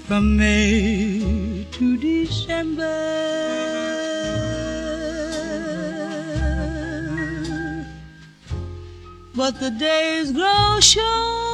from May to December. But the days grow short